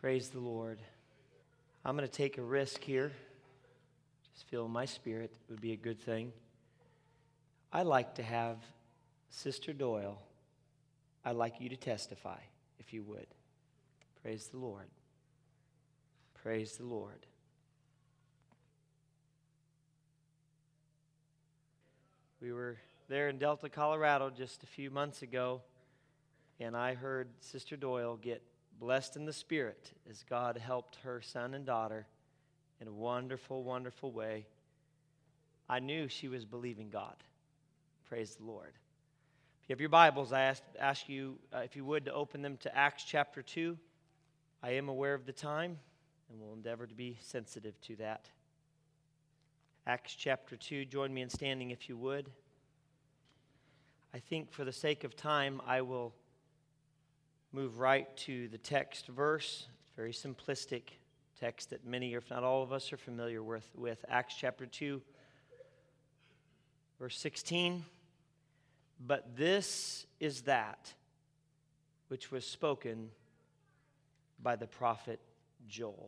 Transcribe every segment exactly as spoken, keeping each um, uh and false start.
Praise the Lord. I'm going to take a risk here. Just feel in my spirit it would be a good thing. I'd like to have Sister Doyle, I'd like you to testify, if you would. Praise the Lord. Praise the Lord. We were there in Delta, Colorado just a few months ago, and I heard Sister Doyle get blessed in the Spirit as God helped her son and daughter in a wonderful, wonderful way. I knew she was believing God. Praise the Lord. If you have your Bibles, I ask, ask you, uh, if you would, to open them to Acts chapter two. I am aware of the time, and will endeavor to be sensitive to that. Acts chapter two, join me in standing if you would. I think for the sake of time, I will move right to the text verse. Very simplistic text that many, if not all of us, are familiar with. with Acts chapter two, verse sixteen. But this is that which was spoken by the prophet Joel.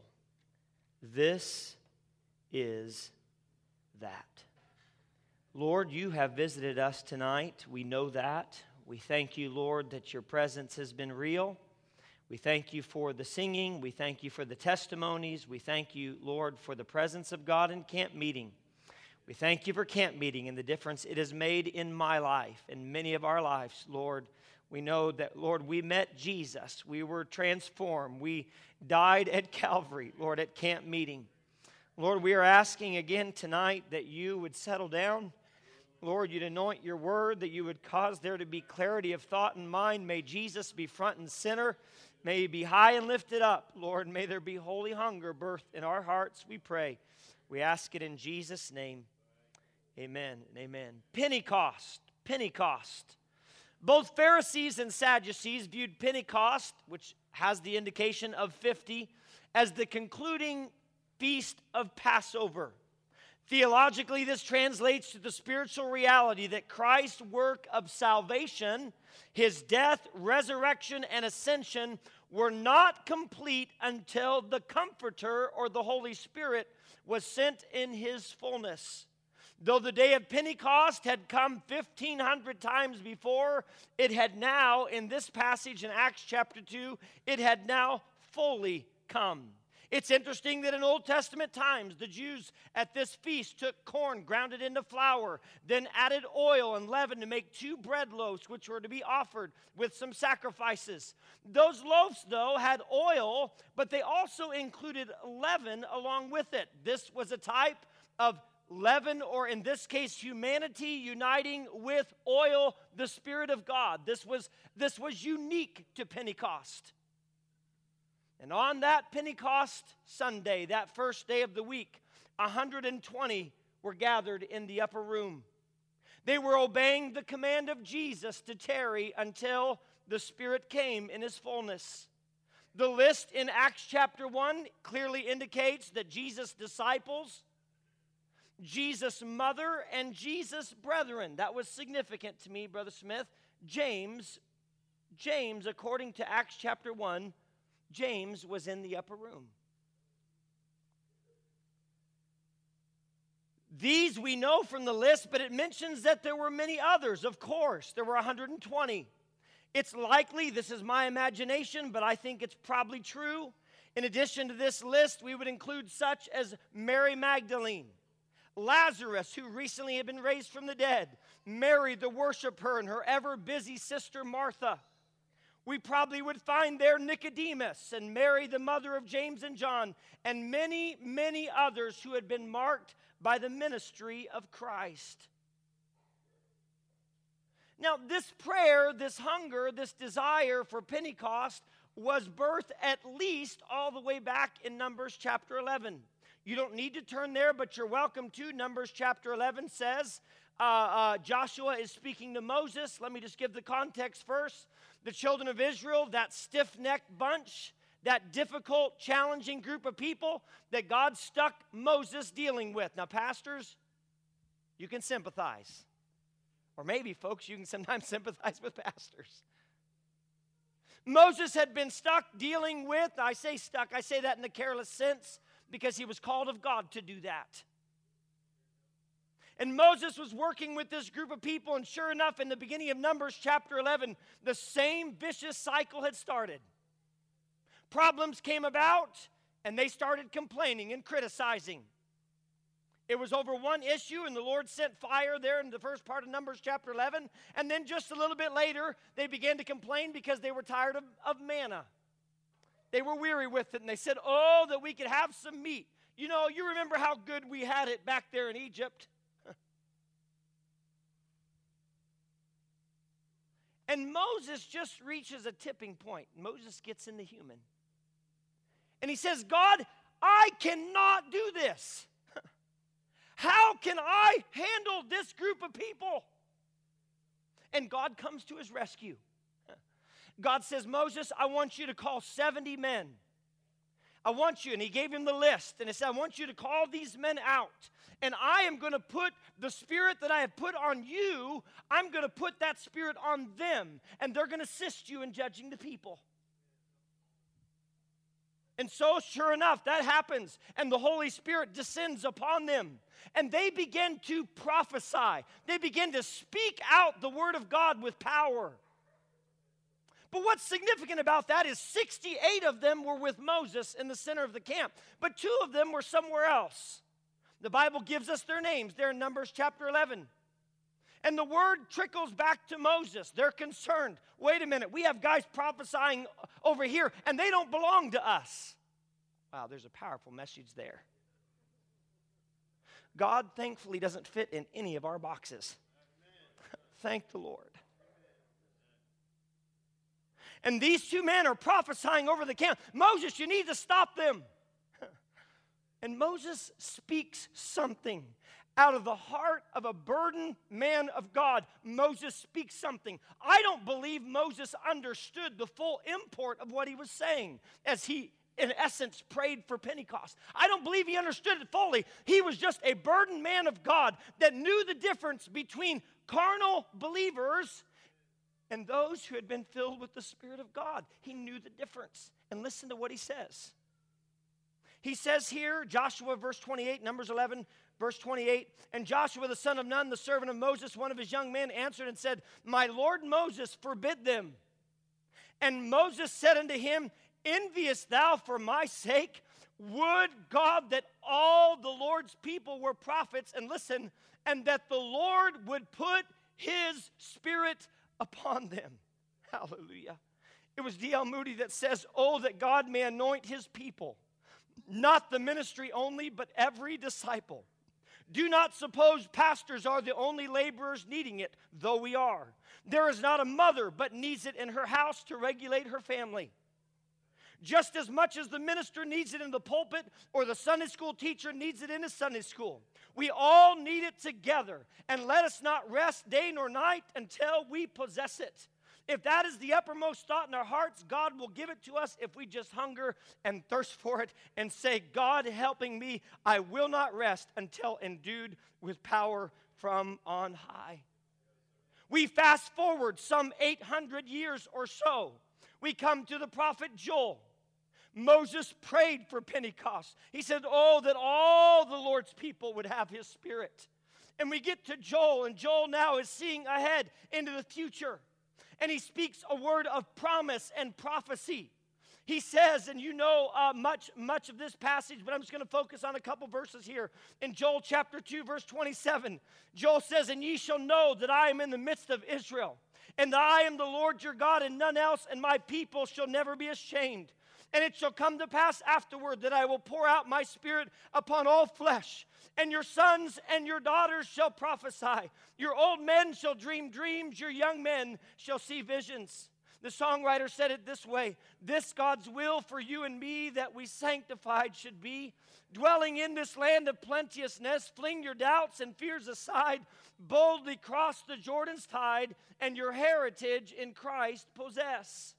This is that. Lord, you have visited us tonight. We know that. We thank you, Lord, that your presence has been real. We thank you for the singing. We thank you for the testimonies. We thank you, Lord, for the presence of God in camp meeting. We thank you for camp meeting and the difference it has made in my life and many of our lives, Lord. We know that, Lord, we met Jesus. We were transformed. We died at Calvary, Lord, at camp meeting. Lord, we are asking again tonight that you would settle down. Lord, you'd anoint your word, that you would cause there to be clarity of thought and mind. May Jesus be front and center. May he be high and lifted up. Lord, may there be holy hunger birthed in our hearts, we pray. We ask it in Jesus' name. Amen and amen. Pentecost, Pentecost. Both Pharisees and Sadducees viewed Pentecost, which has the indication of fifty, as the concluding feast of Passover. Theologically, this translates to the spiritual reality that Christ's work of salvation, his death, resurrection, and ascension were not complete until the Comforter, or the Holy Spirit, was sent in his fullness. Though the day of Pentecost had come fifteen hundred times before, it had now, in this passage in Acts chapter two, it had now fully come. It's interesting that in Old Testament times, the Jews at this feast took corn, ground it into flour, then added oil and leaven to make two bread loaves, which were to be offered with some sacrifices. Those loaves, though, had oil, but they also included leaven along with it. This was a type of leaven, or in this case, humanity uniting with oil, the Spirit of God. This was, this was unique to Pentecost. And on that Pentecost Sunday, that first day of the week, one hundred twenty were gathered in the upper room. They were obeying the command of Jesus to tarry until the Spirit came in his fullness. The list in Acts chapter one clearly indicates that Jesus' disciples, Jesus' mother, and Jesus' brethren. That was significant to me, Brother Smith. James, James, according to Acts chapter one, James was in the upper room. These we know from the list, but it mentions that there were many others, of course. There were one hundred twenty. It's likely, this is my imagination, but I think it's probably true. In addition to this list, we would include such as Mary Magdalene, Lazarus, who recently had been raised from the dead, Mary the worshiper, and her ever-busy sister Martha. We probably would find there Nicodemus and Mary, the mother of James and John, and many, many others who had been marked by the ministry of Christ. Now, this prayer, this hunger, this desire for Pentecost was birthed at least all the way back in Numbers chapter eleven. You don't need to turn there, but you're welcome to. Numbers chapter eleven says, uh, uh, Joshua is speaking to Moses. Let me just give the context first. The children of Israel, that stiff-necked bunch, that difficult, challenging group of people that God stuck Moses dealing with. Now, pastors, you can sympathize. Or maybe, folks, you can sometimes sympathize with pastors. Moses had been stuck dealing with, I say stuck, I say that in a careless sense, because he was called of God to do that. And Moses was working with this group of people, and sure enough, in the beginning of Numbers chapter eleven, the same vicious cycle had started. Problems came about, and they started complaining and criticizing. It was over one issue, and the Lord sent fire there in the first part of Numbers chapter eleven. And then just a little bit later, they began to complain because they were tired of, of manna. They were weary with it, and they said, oh, that we could have some meat. You know, you remember how good we had it back there in Egypt. And Moses just reaches a tipping point. Moses gets in the human. And he says, God, I cannot do this. How can I handle this group of people? And God comes to his rescue. God says, Moses, I want you to call seventy men. I want you, and he gave him the list, and he said, I want you to call these men out, and I am going to put the spirit that I have put on you, I'm going to put that spirit on them, and they're going to assist you in judging the people. And so, sure enough, that happens, and the Holy Spirit descends upon them, and they begin to prophesy. They begin to speak out the word of God with power. But what's significant about that is sixty-eight of them were with Moses in the center of the camp, but two of them were somewhere else. The Bible gives us their names. They're in Numbers chapter eleven. And the word trickles back to Moses. They're concerned. Wait a minute, we have guys prophesying over here, and they don't belong to us. Wow, there's a powerful message there. God, thankfully, doesn't fit in any of our boxes. Thank the Lord. And these two men are prophesying over the camp. Moses, you need to stop them. And Moses speaks something out of the heart of a burdened man of God. Moses speaks something. I don't believe Moses understood the full import of what he was saying as he, in essence, prayed for Pentecost. I don't believe he understood it fully. He was just a burdened man of God that knew the difference between carnal believers and those who had been filled with the Spirit of God. He knew the difference. And listen to what he says. He says here, Joshua verse twenty-eight, Numbers eleven, verse twenty-eight, and Joshua the son of Nun, the servant of Moses, one of his young men, answered and said, my Lord Moses, forbid them. And Moses said unto him, enviest thou for my sake? Would God that all the Lord's people were prophets, and listen, and that the Lord would put his Spirit upon them. Hallelujah. It was D L Moody that says, oh, that God may anoint his people, not the ministry only, but every disciple. Do not suppose pastors are the only laborers needing it, though we are. There is not a mother but needs it in her house to regulate her family. Just as much as the minister needs it in the pulpit or the Sunday school teacher needs it in his Sunday school. We all need it together, and let us not rest day nor night until we possess it. If that is the uppermost thought in our hearts, God will give it to us if we just hunger and thirst for it and say, God helping me, I will not rest until endued with power from on high. We fast forward some eight hundred years or so. We come to the prophet Joel. Moses prayed for Pentecost. He said, oh, that all the Lord's people would have his Spirit. And we get to Joel, and Joel now is seeing ahead into the future. And he speaks a word of promise and prophecy. He says, and you know uh, much, much of this passage, but I'm just going to focus on a couple verses here. In Joel chapter two, verse twenty-seven, Joel says, and ye shall know that I am in the midst of Israel, and that I am the Lord your God, and none else, and my people shall never be ashamed. And it shall come to pass afterward that I will pour out my Spirit upon all flesh, and your sons and your daughters shall prophesy. Your old men shall dream dreams, your young men shall see visions. The songwriter said it this way, this God's will for you and me that we sanctified should be, dwelling in this land of plenteousness, fling your doubts and fears aside, boldly cross the Jordan's tide, and your heritage in Christ possess.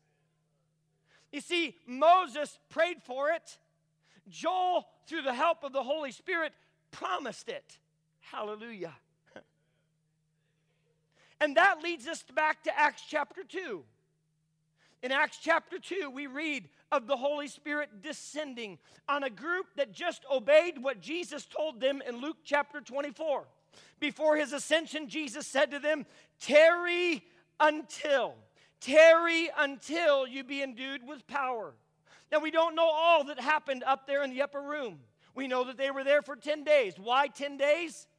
You see, Moses prayed for it. Joel, through the help of the Holy Spirit, promised it. Hallelujah. And that leads us back to Acts chapter two. In Acts chapter two, we read of the Holy Spirit descending on a group that just obeyed what Jesus told them in Luke chapter twenty-four. Before his ascension, Jesus said to them, tarry until, tarry until you be endued with power. Now, we don't know all that happened up there in the upper room. We know that they were there for ten days. Why ten days?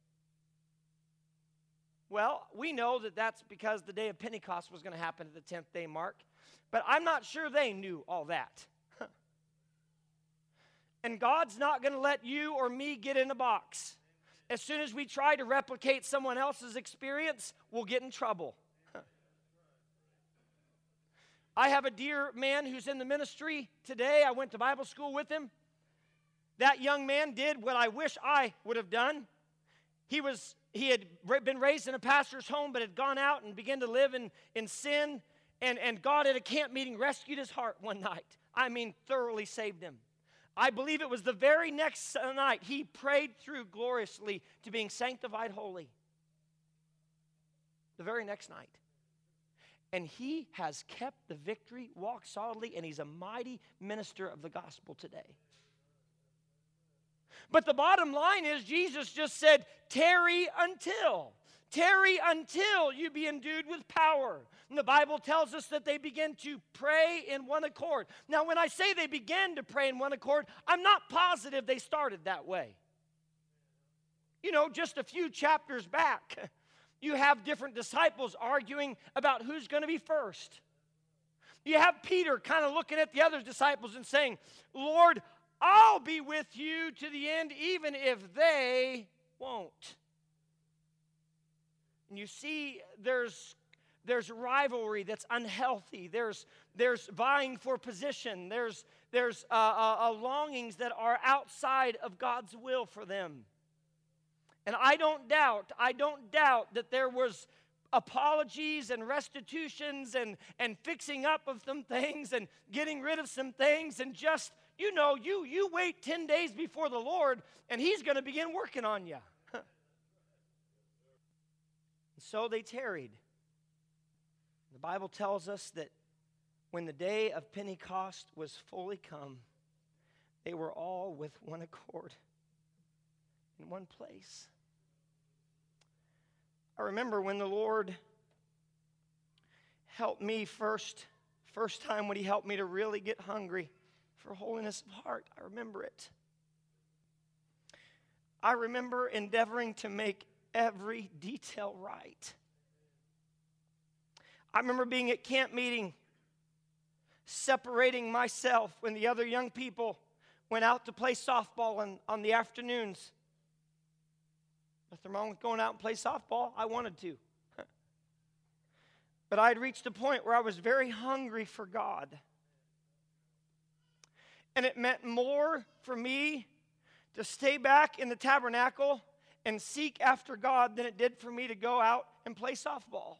Well, we know that that's because the day of Pentecost was going to happen at the tenth day mark. But I'm not sure they knew all that. And God's not going to let you or me get in a box. As soon as we try to replicate someone else's experience, we'll get in trouble. I have a dear man who's in the ministry today. I went to Bible school with him. That young man did what I wish I would have done. He was he had been raised in a pastor's home, but had gone out and began to live in, in sin. And, and God at a camp meeting rescued his heart one night. I mean, thoroughly saved him. I believe it was the very next night he prayed through gloriously to being sanctified holy. The very next night. And he has kept the victory, walked solidly, and he's a mighty minister of the gospel today. But the bottom line is Jesus just said, tarry until. Tarry until you be endued with power. And the Bible tells us that they began to pray in one accord. Now, when I say they began to pray in one accord, I'm not positive they started that way. You know, just a few chapters back, you have different disciples arguing about who's going to be first. You have Peter kind of looking at the other disciples and saying, Lord, I'll be with you to the end, even if they won't. And you see, there's, there's rivalry that's unhealthy. There's, there's vying for position. There's, there's uh, uh, uh, longings that are outside of God's will for them. And I don't doubt, I don't doubt that there was apologies and restitutions and, and fixing up of some things and getting rid of some things and just, you know, you, you wait ten days before the Lord and he's going to begin working on you. So they tarried. The Bible tells us that when the day of Pentecost was fully come, they were all with one accord in one place. I remember when the Lord helped me first, first time when he helped me to really get hungry for holiness of heart. I remember it. I remember endeavoring to make every detail right. I remember being at camp meeting, separating myself when the other young people went out to play softball on, on the afternoons. Nothing wrong with going out and play softball. I wanted to. But I had reached a point where I was very hungry for God. And it meant more for me to stay back in the tabernacle and seek after God than it did for me to go out and play softball.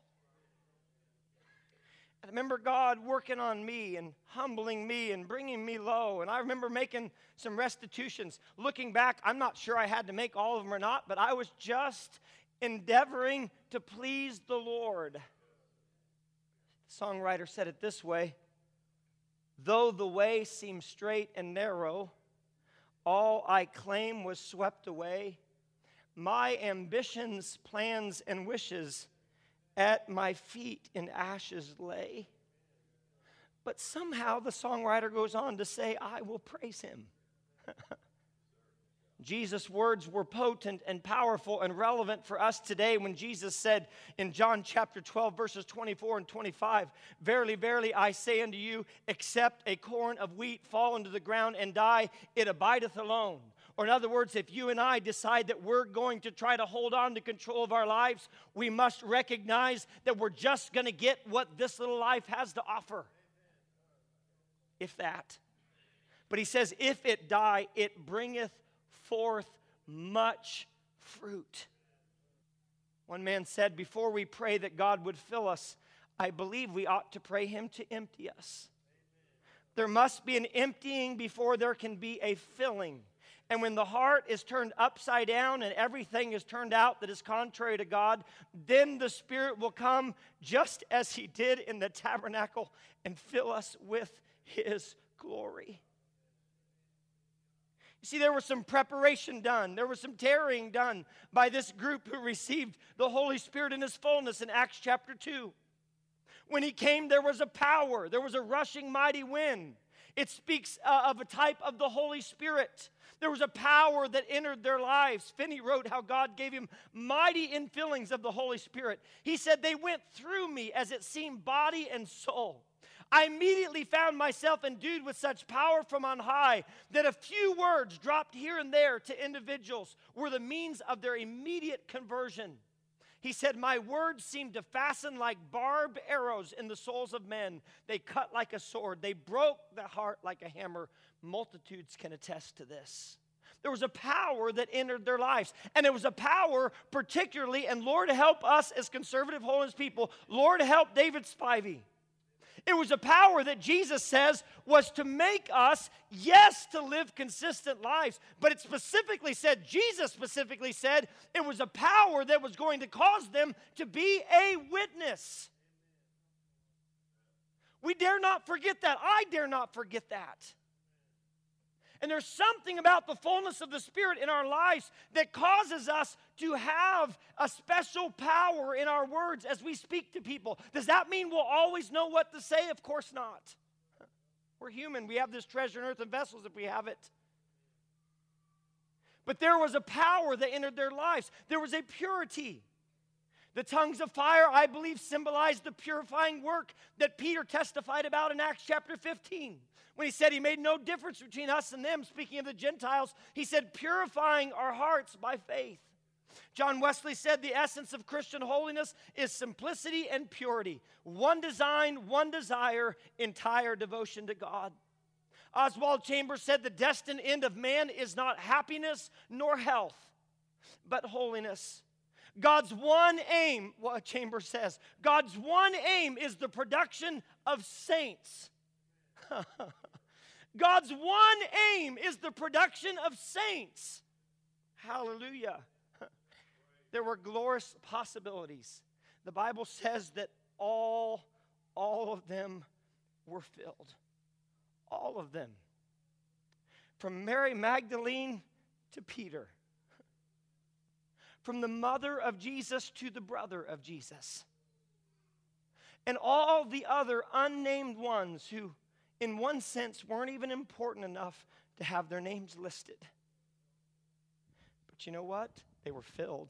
I remember God working on me and humbling me and bringing me low. And I remember making some restitutions. Looking back, I'm not sure I had to make all of them or not, but I was just endeavoring to please the Lord. The songwriter said it this way: though the way seemed straight and narrow, all I claim was swept away. My ambitions, plans, and wishes at my feet in ashes lay. But somehow the songwriter goes on to say, I will praise him. Jesus' words were potent and powerful and relevant for us today when Jesus said in John chapter twelve, verses twenty-four and twenty-five, verily, verily, I say unto you, except a corn of wheat fall into the ground and die, it abideth alone. Or in other words, if you and I decide that we're going to try to hold on to control of our lives, we must recognize that we're just going to get what this little life has to offer. If that. But he says, if it die, it bringeth forth much fruit. One man said, before we pray that God would fill us, I believe we ought to pray him to empty us. There must be an emptying before there can be a filling. And when the heart is turned upside down and everything is turned out that is contrary to God, then the Spirit will come just as He did in the tabernacle and fill us with His glory. You see, there was some preparation done. There was some tarrying done by this group who received the Holy Spirit in His fullness in Acts chapter two. When He came, there was a power. There was a rushing mighty wind. It speaks uh, of a type of the Holy Spirit. There was a power that entered their lives. Finney wrote how God gave him mighty infillings of the Holy Spirit. He said, they went through me as it seemed body and soul. I immediately found myself endued with such power from on high that a few words dropped here and there to individuals were the means of their immediate conversion. He said, my words seemed to fasten like barbed arrows in the souls of men. They cut like a sword. They broke the heart like a hammer. Multitudes can attest to this. There was a power that entered their lives. And it was a power particularly, and Lord help us as conservative holiness people. Lord help David Spivey. It was a power that Jesus says was to make us, yes, to live consistent lives. But it specifically said, Jesus specifically said, it was a power that was going to cause them to be a witness. We dare not forget that. I dare not forget that. And there's something about the fullness of the Spirit in our lives that causes us to have a special power in our words as we speak to people. Does that mean we'll always know what to say? Of course not. We're human. We have this treasure in earthen vessels if we have it. But there was a power that entered their lives. There was a purity. The tongues of fire, I believe, symbolized the purifying work that Peter testified about in Acts chapter fifteen. When he said he made no difference between us and them, speaking of the Gentiles, he said, purifying our hearts by faith. John Wesley said the essence of Christian holiness is simplicity and purity. One design, one desire, entire devotion to God. Oswald Chambers said the destined end of man is not happiness nor health, but holiness. God's one aim, what Chambers says, God's one aim is the production of saints. God's one aim is the production of saints. Hallelujah. There were glorious possibilities. The Bible says that all, all of them were filled. All of them. From Mary Magdalene to Peter. From the mother of Jesus to the brother of Jesus. And all the other unnamed ones who, in one sense, weren't even important enough to have their names listed. But you know what? They were filled.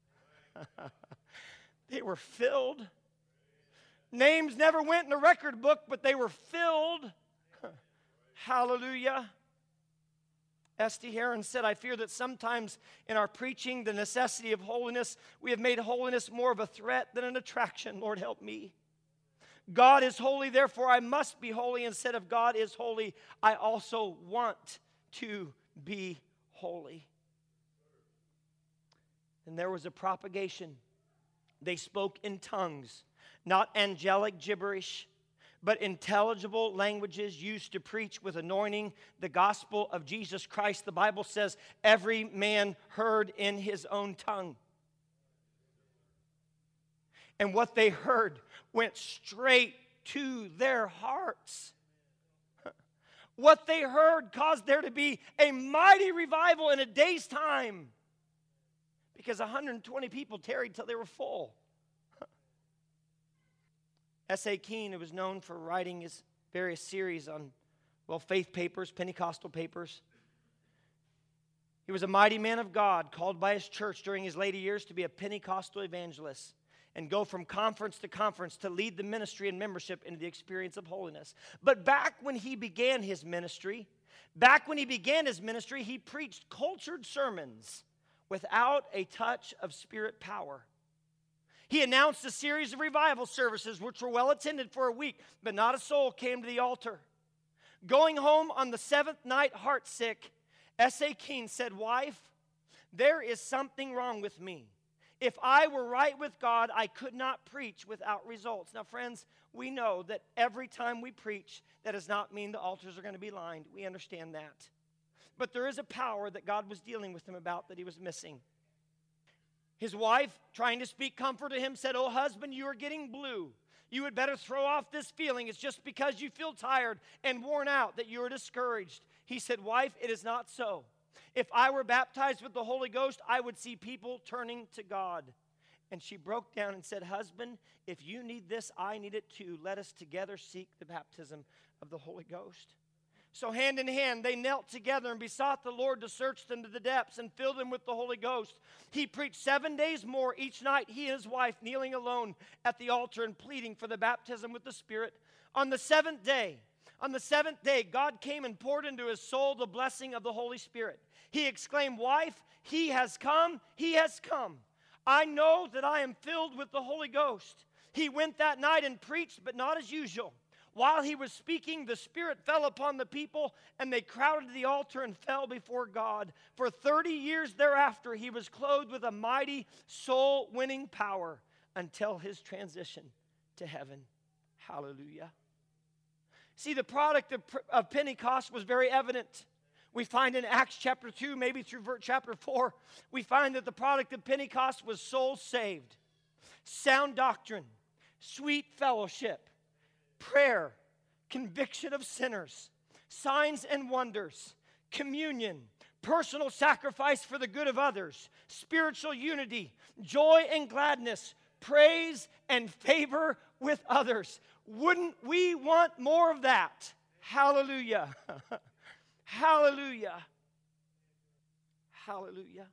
They were filled. Names never went in the record book, but they were filled. Hallelujah. S T Heron said, I fear that sometimes in our preaching the necessity of holiness, we have made holiness more of a threat than an attraction. Lord, help me. God is holy, therefore I must be holy. Instead of God is holy, I also want to be holy. And there was a propagation. They spoke in tongues, not angelic gibberish, but intelligible languages used to preach with anointing the gospel of Jesus Christ. The Bible says every man heard in his own tongue. And what they heard went straight to their hearts. What they heard caused there to be a mighty revival in a day's time. Because one hundred twenty people tarried till they were full. S A Keene, who was known for writing his various series on, well, faith papers, Pentecostal papers. He was a mighty man of God, called by his church during his later years to be a Pentecostal evangelist and go from conference to conference to lead the ministry and membership into the experience of holiness. But back when he began his ministry, back when he began his ministry, he preached cultured sermons without a touch of spirit power. He announced a series of revival services which were well attended for a week, but not a soul came to the altar. Going home on the seventh night heartsick, S A Keene said, wife, there is something wrong with me. If I were right with God, I could not preach without results. Now, friends, we know that every time we preach, that does not mean the altars are going to be lined. We understand that. but there is a power that God was dealing with him about that he was missing. His wife, trying to speak comfort to him, said, "Oh, husband, you are getting blue. You had better throw off this feeling. It's just because you feel tired and worn out that you are discouraged." He said, "Wife, it is not so. If I were baptized with the Holy Ghost, I would see people turning to God." And she broke down and said, "Husband, if you need this, I need it too. Let us together seek the baptism of the Holy Ghost." So hand in hand, they knelt together and besought the Lord to search them to the depths and fill them with the Holy Ghost. He preached seven days more each night, he and his wife kneeling alone at the altar and pleading for the baptism with the Spirit. On the seventh day, on the seventh day, God came and poured into his soul the blessing of the Holy Spirit. He exclaimed, "Wife, he has come, he has come. I know that I am filled with the Holy Ghost." He went that night and preached, but not as usual. While he was speaking, the Spirit fell upon the people, and they crowded the altar and fell before God. For thirty years thereafter, he was clothed with a mighty soul-winning power until his transition to heaven. Hallelujah. See, the product of, of Pentecost was very evident. We find in Acts chapter two, maybe through chapter four, we find that the product of Pentecost was souls saved, sound doctrine, sweet fellowship, prayer, conviction of sinners, signs and wonders, communion, personal sacrifice for the good of others, spiritual unity, joy and gladness, praise and favor with others. Wouldn't we want more of that? Hallelujah. Hallelujah. Hallelujah.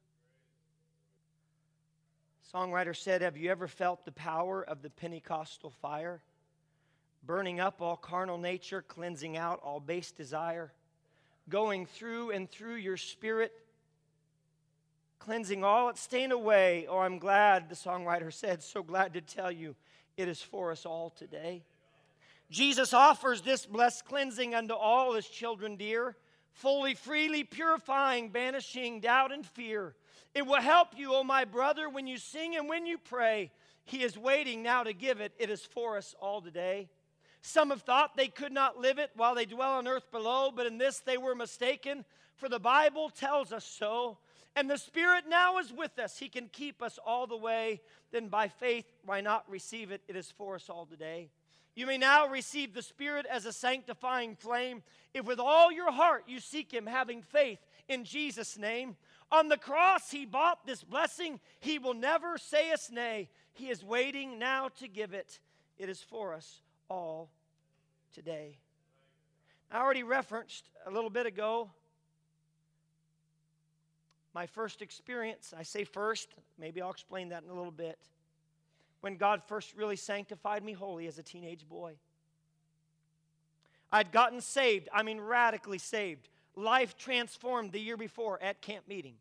Songwriter said, "Have you ever felt the power of the Pentecostal fire? Burning up all carnal nature, cleansing out all base desire, going through and through your spirit, cleansing all its stain away. Oh, I'm glad," the songwriter said, "so glad to tell you it is for us all today." Jesus offers this blessed cleansing unto all his children dear, fully, freely purifying, banishing doubt and fear. It will help you, oh my brother, when you sing and when you pray. He is waiting now to give it. It is for us all today. Some have thought they could not live it while they dwell on earth below, but in this they were mistaken, for the Bible tells us so. And the Spirit now is with us. He can keep us all the way. Then by faith, why not receive it? It is for us all today. You may now receive the Spirit as a sanctifying flame if with all your heart you seek Him, having faith in Jesus' name. On the cross, He bought this blessing. He will never say us nay. He is waiting now to give it. It is for us all today. I already referenced a little bit ago my first experience. I say first, maybe I'll explain that in a little bit. When God first really sanctified me holy as a teenage boy. I'd gotten saved, I mean radically saved. Life transformed the year before at camp meeting.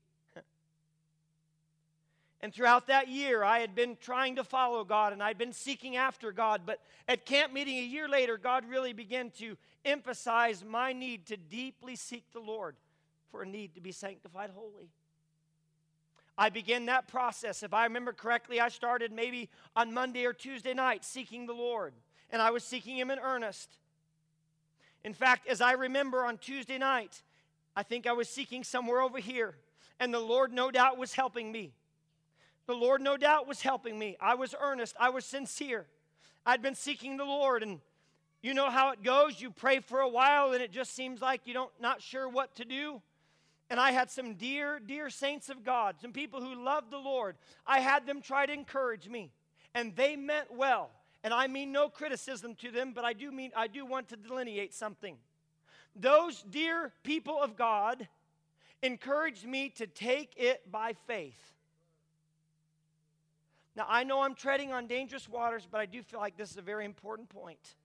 And throughout that year, I had been trying to follow God, and I'd been seeking after God. But at camp meeting a year later, God really began to emphasize my need to deeply seek the Lord for a need to be sanctified holy. I began that process. If I remember correctly, I started maybe on Monday or Tuesday night seeking the Lord. And I was seeking Him in earnest. In fact, as I remember on Tuesday night, I think I was seeking somewhere over here. And the Lord no doubt was helping me. The Lord no doubt was helping me. I was earnest. I was sincere. I'd been seeking the Lord. And you know how it goes. You pray for a while and it just seems like you don't not sure what to do. And I had some dear, dear saints of God, some people who loved the Lord. I had them try to encourage me. And they meant well. And I mean no criticism to them, but I do mean I do want to delineate something. Those dear people of God encouraged me to take it by faith. Now, I know I'm treading on dangerous waters, but I do feel like this is a very important point.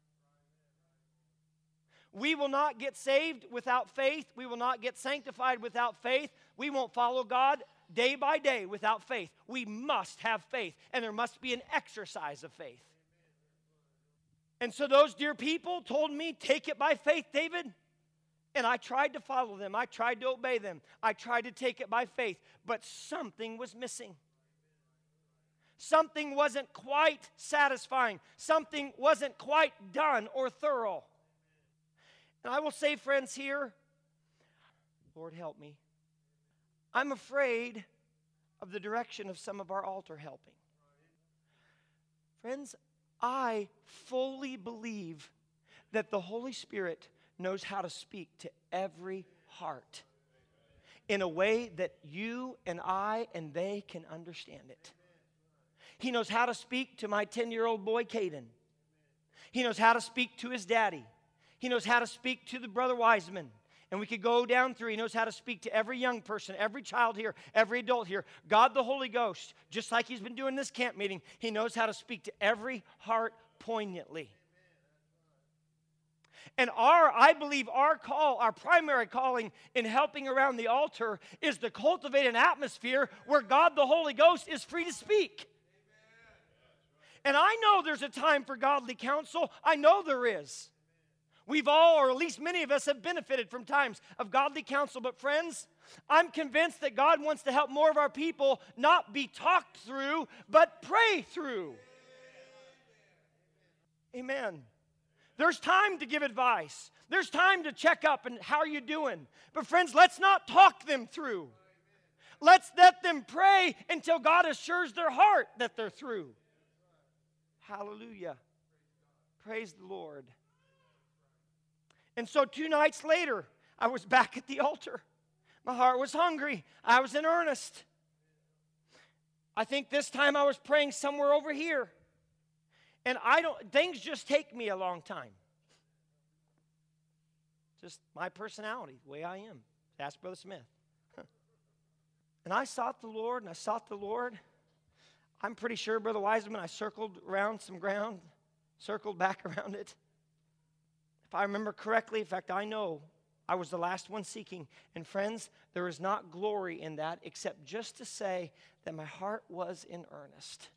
We will not get saved without faith. We will not get sanctified without faith. We won't follow God day by day without faith. We must have faith, and there must be an exercise of faith. And so those dear people told me, take it by faith, David. And I tried to follow them. I tried to obey them. I tried to take it by faith, but something was missing. Something wasn't quite satisfying. Something wasn't quite done or thorough. And I will say, friends, here, Lord, help me. I'm afraid of the direction of some of our altar helping. Friends, I fully believe that the Holy Spirit knows how to speak to every heart in a way that you and I and they can understand it. He knows how to speak to my ten-year-old boy, Caden. He knows how to speak to his daddy. He knows how to speak to the brother Wiseman. And we could go down through. He knows how to speak to every young person, every child here, every adult here. God the Holy Ghost, just like He's been doing this camp meeting, He knows how to speak to every heart poignantly. And our, I believe our call, our primary calling in helping around the altar is to cultivate an atmosphere where God the Holy Ghost is free to speak. And I know there's a time for godly counsel. I know there is. We've all, or at least many of us, have benefited from times of godly counsel. But friends, I'm convinced that God wants to help more of our people not be talked through, but pray through. Amen. There's time to give advice. There's time to check up and how are you doing. But friends, let's not talk them through. Let's let them pray until God assures their heart that they're through. Hallelujah. Praise the Lord. And so two nights later, I was back at the altar. My heart was hungry. I was in earnest. I think this time I was praying somewhere over here. And I don't, things just take me a long time. Just my personality, the way I am. Ask Brother Smith. And I sought the Lord, and I sought the Lord. I'm pretty sure, Brother Wiseman, I circled around some ground, circled back around it. If I remember correctly, in fact, I know I was the last one seeking. And friends, there is not glory in that except just to say that my heart was in earnest.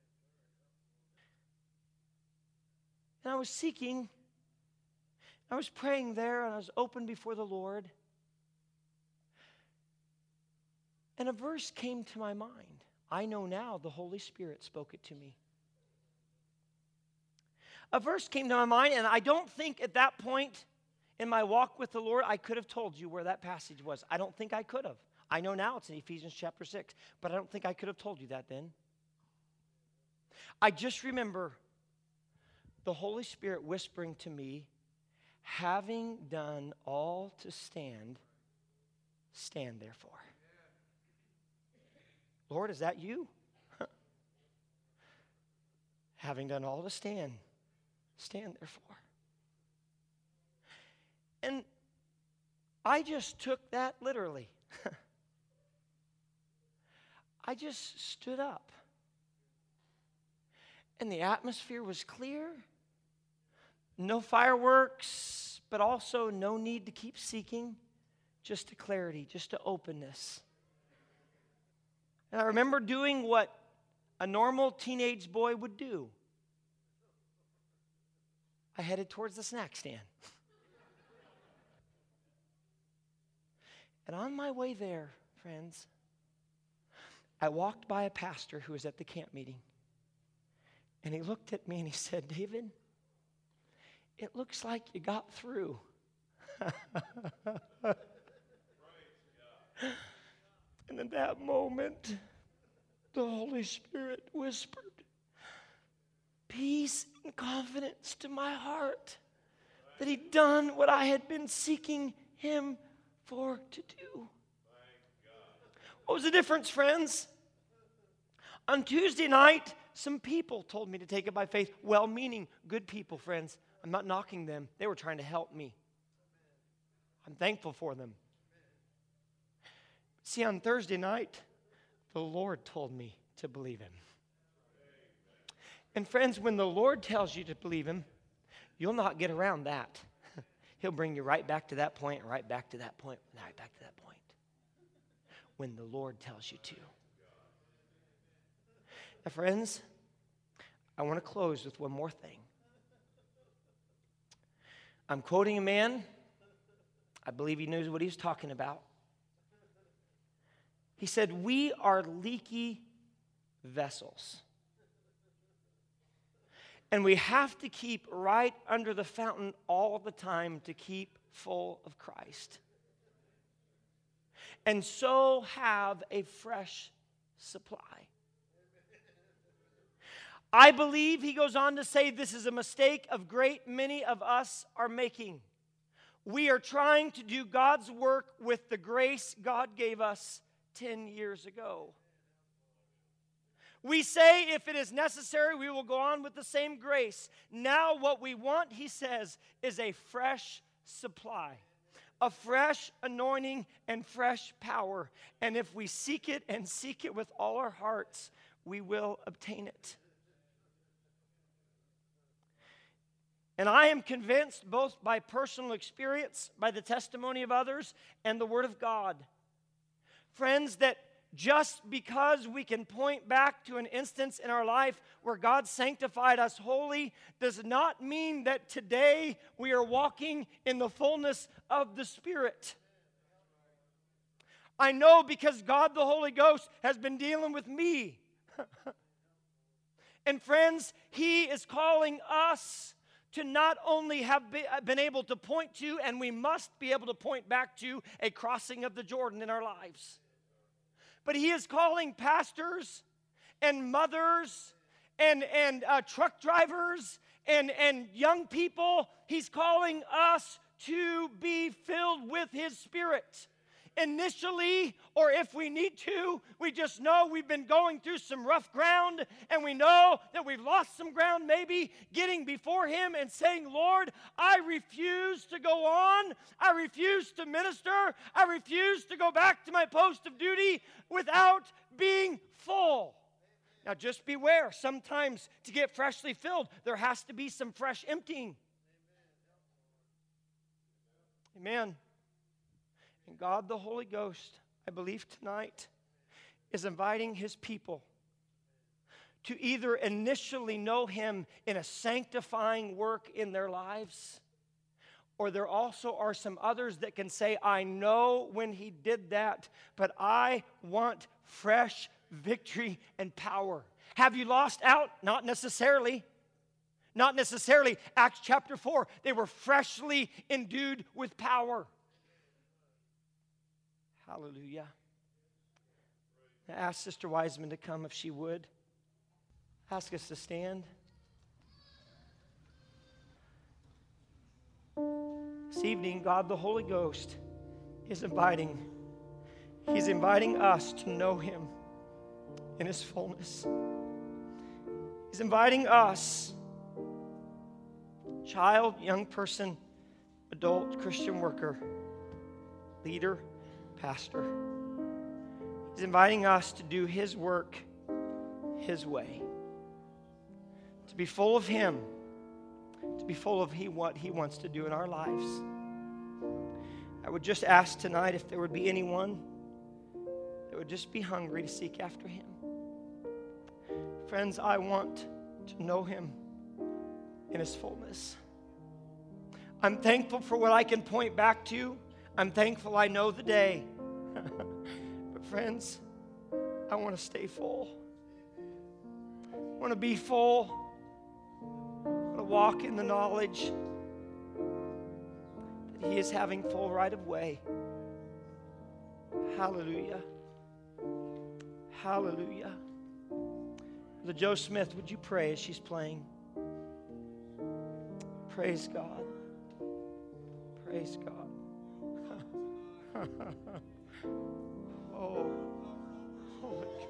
And I was seeking, I was praying there, and I was open before the Lord. And a verse came to my mind. I know now the Holy Spirit spoke it to me. A verse came to my mind, and I don't think at that point in my walk with the Lord, I could have told you where that passage was. I don't think I could have. I know now it's in Ephesians chapter six, but I don't think I could have told you that then. I just remember the Holy Spirit whispering to me, having done all to stand, stand therefore. Lord, is that you? Having done all to stand, stand therefore. And I just took that literally. I just stood up. And the atmosphere was clear. No fireworks, but also no need to keep seeking. Just a clarity, just a openness. And I remember doing what a normal teenage boy would do. I headed towards the snack stand. And on my way there, friends, I walked by a pastor who was at the camp meeting. And he looked at me and he said, David, it looks like you got through. And in that moment, the Holy Spirit whispered peace and confidence to my heart that He'd done what I had been seeking Him for to do. What was the difference, friends? On Tuesday night, some people told me to take it by faith. Well-meaning, good people, friends. I'm not knocking them. They were trying to help me. I'm thankful for them. See, on Thursday night, the Lord told me to believe Him. And friends, when the Lord tells you to believe Him, you'll not get around that. He'll bring you right back to that point, right back to that point, right back to that point. When the Lord tells you to. Now, friends, I want to close with one more thing. I'm quoting a man. I believe he knows what he's talking about. He said, we are leaky vessels. And we have to keep right under the fountain all the time to keep full of Christ. and so have a fresh supply. I believe, he goes on to say, this is a mistake of great many of us are making. We are trying to do God's work with the grace God gave us ten years ago. We say if it is necessary, we will go on with the same grace. Now what we want, he says, is a fresh supply, a fresh anointing and fresh power. And if we seek it and seek it with all our hearts, we will obtain it. And I am convinced, both by personal experience, by the testimony of others, and the Word of God, friends, that just because we can point back to an instance in our life where God sanctified us wholly does not mean that today we are walking in the fullness of the Spirit. I know because God the Holy Ghost has been dealing with me. And friends, He is calling us to not only have been able to point to, and we must be able to point back to, a crossing of the Jordan in our lives. But He is calling pastors and mothers and, and uh, truck drivers and, and young people. He's calling us to be filled with His Spirit. Initially, or if we need to, we just know we've been going through some rough ground, and we know that we've lost some ground, maybe getting before Him and saying, Lord, I refuse to go on. I refuse to minister. I refuse to go back to my post of duty without being full. Now just beware, sometimes to get freshly filled, there has to be some fresh emptying. Amen. And God the Holy Ghost, I believe tonight, is inviting His people to either initially know Him in a sanctifying work in their lives, or there also are some others that can say, I know when He did that, but I want fresh victory and power. Have you lost out? Not necessarily. Not necessarily. Acts chapter four, they were freshly endued with power. Hallelujah. I ask Sister Wiseman to come if she would. Ask us to stand. This evening, God the Holy Ghost is inviting. He's inviting us to know Him in His fullness. He's inviting us, child, young person, adult, Christian worker, leader, pastor. He's inviting us to do His work His way. To be full of Him. To be full of he, what He wants to do in our lives. I would just ask tonight if there would be anyone that would just be hungry to seek after Him. Friends, I want to know Him in His fullness. I'm thankful for what I can point back to. I'm thankful I know the day. But friends, I want to stay full. I want to be full. I want to walk in the knowledge that He is having full right of way. Hallelujah. Hallelujah. Brother Joe Smith, would you pray as she's playing? Praise God. Praise God. Oh, holy God.